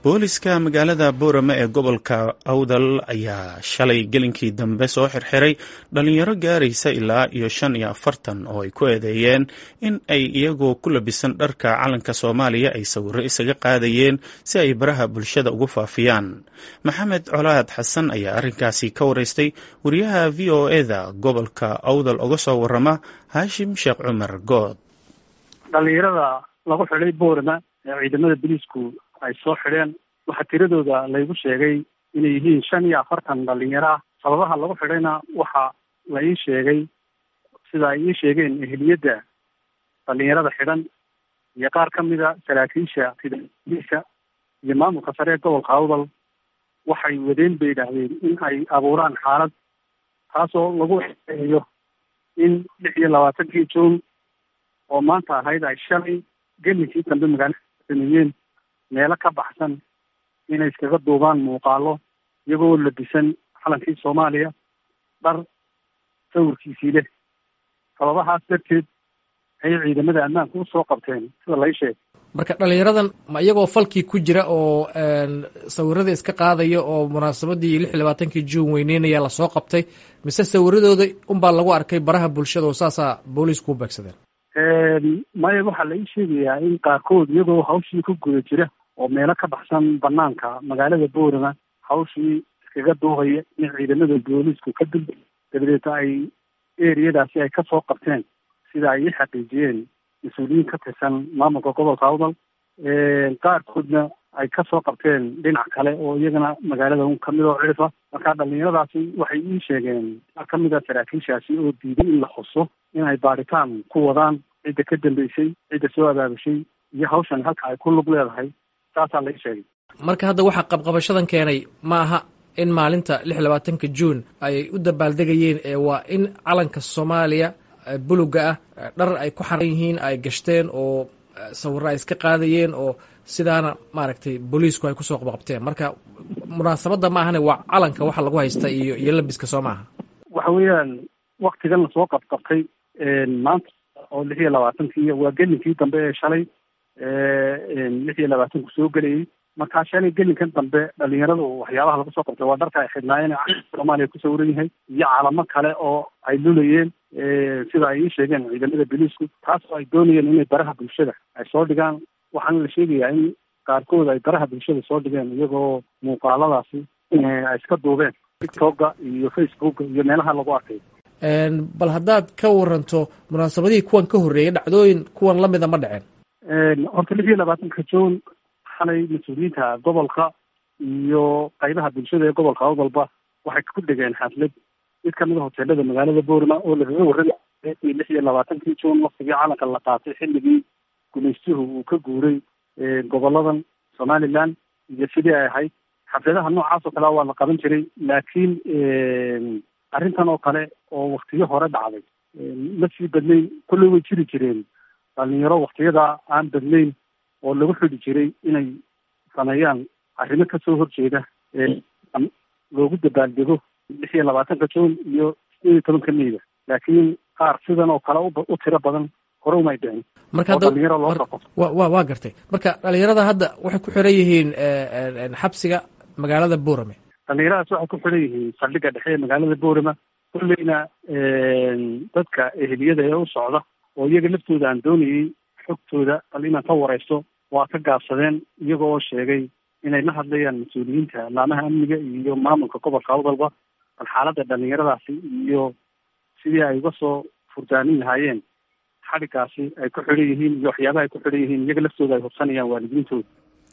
booliska magaalada Boorama ee gobolka Awdal ayaa shalay gelinkii dambe soo xirxiray dhalinyaro gaaraysa ilaa iyo 45 oo ay ku eedeeyeen in ay iyagoo ku labisan dharka calanka Soomaaliya ay sawirro isaga qaadayeen si ay baraha bulshada ugu faafiyaan. Maxamed Colaad Xasan ayaa arrinkaasi ka wareystay wariyaha VOA-da gobolka Awdal uga soo warama Hashim Sheekh Cumar Good. dhalinyarada lagu xidhay Boorama ee ciidamada booliisku ay soo xidheen waxa tiradooda laygu sheegay inay yihiin 45 dhalinyaro ah. sababaha lagu xidhayna waxa la ii sheegay sida ay ii sheegeen ehliyada dhalinyarada xidhan iyo qaar ka mid ah saraakiisha booliiska iyo maamulka sare ee gobolka Awdal waxay wadeen bay yidhaahdeen in ay abuuraan xaalad taasoo lagu xeeyo in 26 Juun oo maanta ahayd ay shalay gelinkii dambe magaalada sameeyeen meelo ka baxsan inay iskaga duubaan muuqaalo iyagoo labisan calankii Soomaaliya dhar sawirkiisii leh. sababahaas darteed ay ciidamada ammaanku u soo qabteen sida la sheegay. marka dhalinyaradan ma iyagoo falkii ku jira oo sawirada iska qaadaya oo munaasabadii 26 Juun weyneynaya la soo qabtay mise sawiradooda baa lagu arkay baraha bulshada oo saasa booliisku u beegsadeen? maya waxaa la ii sheegayaa in qaarkood iyagoo hawshii ku guda jira oo meelo ka baxsan banaanka magaalada Boorama hawshii iskaga duubaya in ciidamada booliisku ka dabadeed ay eriyadaasi ay ka soo qabteen sida ay xaqiijiyeen mas'uuliyiin ka tirsan maamulka gobolka Awdal. qaarkoodna ay ka soo qabteen dhinac kale oo iyagana magaalada ka mid oo cirfa. marka dhalinyaradaasi waxay ii sheegeen qaar ka mid ah saraakiishaasi oo diiday in la xuso in ay baaritaan ku wadaan cidda ka dambeysay cidda soo abaabushay iyo hawshan halka ay ku lug leedahay. saasaa la ii sheegay. marka hadda waxa qabqabashadan keenay ma aha in maalinta 26 Juun ay u dabaaldegayeen waa in calanka Soomaaliya buluga ah dhar ay ku xaran yihiin ay gashteen oo sawirro ay iska qaadayeen oo sidaana maaragtay booliisku ay ku soo qabqabteen. marka munaasabada ma ahane waa calanka waxa lagu haysta iyo labiska Soomaaliya. waxa weeyaan waqtigan la soo qabqabtay maanta oo 26 waa gelinkii dambe ee shalay 26 ku soo galayay. markaa shalay gelinkan dambe dhalinyaradu waxyaabaha lagu soo qabtay waa dharka ay xidhnaayeen Soomaaliya ku sawiran yahay iyo calamo kale oo ay lulayeen sida ay sheegeen ciidamada booliisku taas oo ay doonayeen inay baraha bulshada ay soo dhigaan. waxaana la sheegayaa in qaarkood ay baraha bulshada soo dhigeen iyagoo muuqaaladaasi ay iska duubeen TikTok-ga iyo Facebook-ga iyo meelaha lagu arkay. bal haddaad ka waranto munaasabadihii kuwan ka horreeyay dhacdooyin kuwan la mida ma dhaceen? horta 26 Juun xalay mas'uuliyiinta gobolka iyo qaybaha bulshada ee gobolka Awdalba waxay ku dhigeen xaflad mid ka mid ah hoteelada magaalada Boorama oo laga warramay 26 Juun waqtigii calanka la qaatay xilligii gumaystuhu uu ka guuray goboladan Somaliland iyo sidii ay ahayd. xafladaha noocaas oo kale waa la qaban jiray laakiin arrintan oo kale oo waqtiyo hore dhacday ma sii badnayn. kulli way jiri jireen dhalinyaro waqtiyada aan badnayn oo lagu xidhi jiray inay sameeyaan arrimo ka soo horjeeda loogu dabaaldego 26 Juun iyo 18 May. laakiin qaar sidan oo kale u tiro badan hore umay dhicin. marka waa gartay. marka dhalinyarada hadda waxay ku xiran yihiin xabsiga magaalada Boorama. dhalinyaradaas waxay ku xiran yihiin saldhigga dhexe ee magaalada Boorama. kulleyna dadka ehliyada ee u socda oo iyaga laftooda aan doonayay xogtooda bal inaan ka wareysto waa ka gaabsadeen iyaga oo sheegay inay la hadlayaan mas-uuliyiinta laamaha amniga iyo maamulka gobolka Awdalba bal xaaladda dhalinyaradaasi iyo sidii ay uga soo furdaanin lahaayeen xadhigaasi ay ku xidhan yihiin iyo waxyaabaha ay ku xidhan yihiin iyaga laftooda ay hubsanayaan waalidiintooda.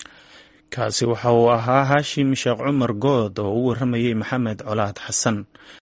kaasi waxa uu ahaa Hashim Sheekh Cumar Good oo u warramayay Maxamed Colaad Xasan.